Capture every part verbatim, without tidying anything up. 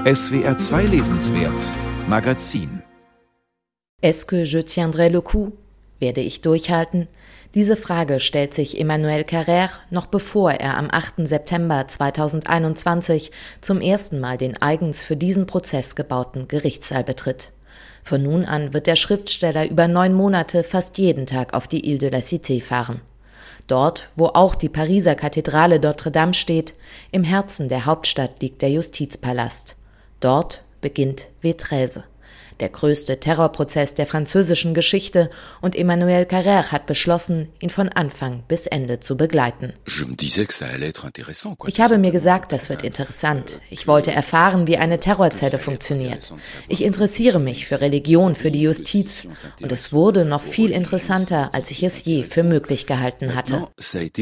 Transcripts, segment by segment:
S W R zwei Lesenswert Magazin. Est-ce que je tiendrai le coup? Werde ich durchhalten? Diese Frage stellt sich Emmanuel Carrère noch bevor er am achten September zweitausendeinundzwanzig zum ersten Mal den eigens für diesen Prozess gebauten Gerichtssaal betritt. Von nun an wird der Schriftsteller über neun Monate fast jeden Tag auf die Ile de la Cité fahren. Dort, wo auch die Pariser Kathedrale Notre-Dame steht, im Herzen der Hauptstadt liegt der Justizpalast. Dort beginnt Vétrèze, der größte Terrorprozess der französischen Geschichte, und Emmanuel Carrère hat beschlossen, ihn von Anfang bis Ende zu begleiten. Ich habe mir gesagt, das wird interessant. Ich wollte erfahren, wie eine Terrorzelle funktioniert. Ich interessiere mich für Religion, für die Justiz, und es wurde noch viel interessanter, als ich es je für möglich gehalten hatte, sagt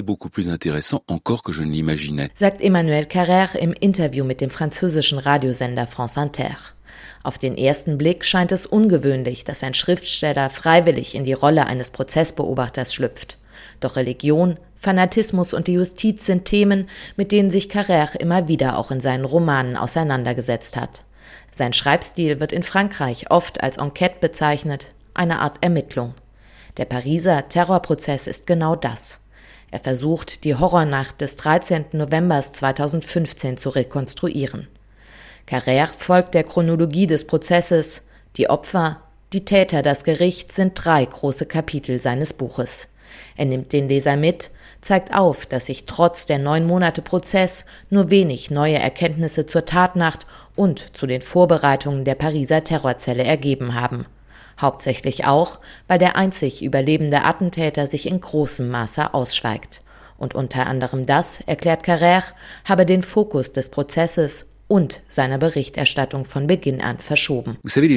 Emmanuel Carrère im Interview mit dem französischen Radiosender France Inter. Auf den ersten Blick scheint es ungewöhnlich, dass ein Schriftsteller freiwillig in die Rolle eines Prozessbeobachters schlüpft. Doch Religion, Fanatismus und die Justiz sind Themen, mit denen sich Carrère immer wieder auch in seinen Romanen auseinandergesetzt hat. Sein Schreibstil wird in Frankreich oft als Enquête bezeichnet, eine Art Ermittlung. Der Pariser Terrorprozess ist genau das. Er versucht, die Horrornacht des dreizehnten November zweitausendfünfzehn zu rekonstruieren. Carrère folgt der Chronologie des Prozesses. Die Opfer, die Täter, das Gericht sind drei große Kapitel seines Buches. Er nimmt den Leser mit, zeigt auf, dass sich trotz der neun Monate Prozess nur wenig neue Erkenntnisse zur Tatnacht und zu den Vorbereitungen der Pariser Terrorzelle ergeben haben. Hauptsächlich auch, weil der einzig überlebende Attentäter sich in großem Maße ausschweigt. Und unter anderem das, erklärt Carrère, habe den Fokus des Prozesses und seiner Berichterstattung von Beginn an verschoben.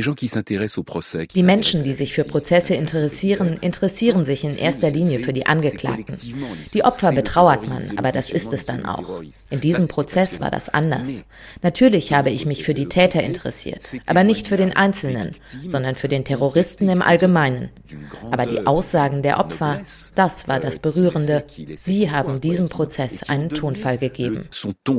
Die Menschen, die sich für Prozesse interessieren, interessieren sich in erster Linie für die Angeklagten. Die Opfer betrauert man, aber das ist es dann auch. In diesem Prozess war das anders. Natürlich habe ich mich für die Täter interessiert, aber nicht für den Einzelnen, sondern für den Terroristen im Allgemeinen. Aber die Aussagen der Opfer, das war das Berührende. Sie haben diesem Prozess einen Tonfall gegeben.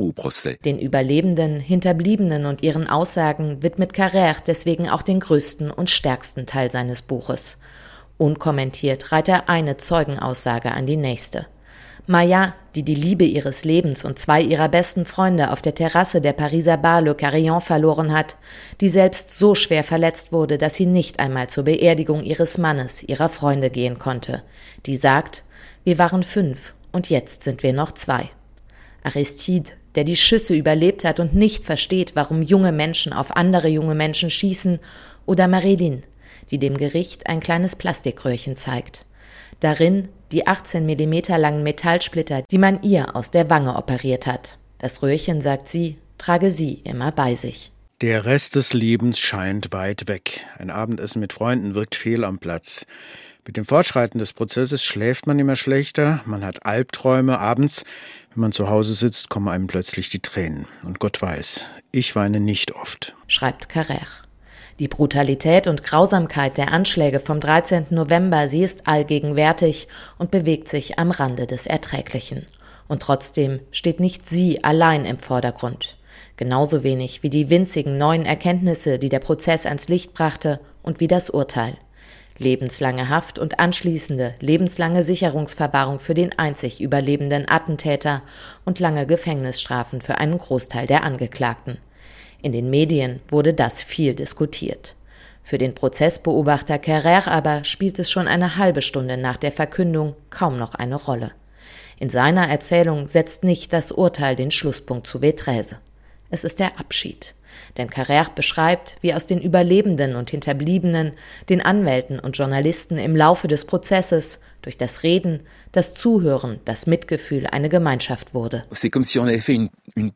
Den Überlebenden, Hinterbliebenen und ihren Aussagen widmet Carrère deswegen auch den größten und stärksten Teil seines Buches. Unkommentiert reiht er eine Zeugenaussage an die nächste. Maya, die die Liebe ihres Lebens und zwei ihrer besten Freunde auf der Terrasse der Pariser Bar Le Carillon verloren hat, die selbst so schwer verletzt wurde, dass sie nicht einmal zur Beerdigung ihres Mannes, ihrer Freunde gehen konnte. Die sagt, wir waren fünf und jetzt sind wir noch zwei. Aristide, der die Schüsse überlebt hat und nicht versteht, warum junge Menschen auf andere junge Menschen schießen, oder Marilyn, die dem Gericht ein kleines Plastikröhrchen zeigt. Darin die achtzehn Millimeter langen Metallsplitter, die man ihr aus der Wange operiert hat. Das Röhrchen, sagt sie, trage sie immer bei sich. Der Rest des Lebens scheint weit weg. Ein Abendessen mit Freunden wirkt fehl am Platz. Mit dem Fortschreiten des Prozesses schläft man immer schlechter, man hat Albträume abends. Wenn man zu Hause sitzt, kommen einem plötzlich die Tränen. Und Gott weiß, ich weine nicht oft, schreibt Carrère. Die Brutalität und Grausamkeit der Anschläge vom dreizehnten November, sie ist allgegenwärtig und bewegt sich am Rande des Erträglichen. Und trotzdem steht nicht sie allein im Vordergrund. Genauso wenig wie die winzigen neuen Erkenntnisse, die der Prozess ans Licht brachte, und wie das Urteil. Lebenslange Haft und anschließende lebenslange Sicherungsverwahrung für den einzig überlebenden Attentäter und lange Gefängnisstrafen für einen Großteil der Angeklagten. In den Medien wurde das viel diskutiert. Für den Prozessbeobachter Carrère aber spielt es schon eine halbe Stunde nach der Verkündung kaum noch eine Rolle. In seiner Erzählung setzt nicht das Urteil den Schlusspunkt zu Vétrèze. Es ist der Abschied. Denn Carrère beschreibt, wie aus den Überlebenden und Hinterbliebenen, den Anwälten und Journalisten im Laufe des Prozesses durch das Reden, das Zuhören, das Mitgefühl eine Gemeinschaft wurde. Als hätten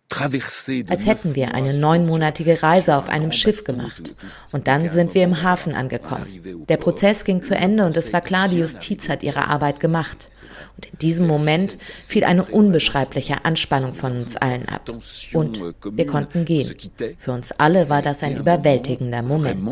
wir eine neunmonatige Reise auf einem Schiff gemacht. Und dann sind wir im Hafen angekommen. Der Prozess ging zu Ende und es war klar, die Justiz hat ihre Arbeit gemacht. Und in diesem Moment fiel eine unbeschreibliche Anspannung von uns allen ab. Und wir konnten gehen. Für uns alle war das ein überwältigender Moment.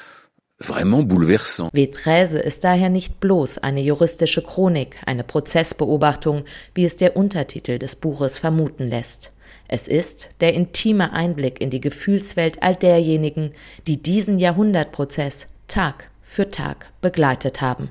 Vétrèze ist daher nicht bloß eine juristische Chronik, eine Prozessbeobachtung, wie es der Untertitel des Buches vermuten lässt. Es ist der intime Einblick in die Gefühlswelt all derjenigen, die diesen Jahrhundertprozess Tag für Tag begleitet haben.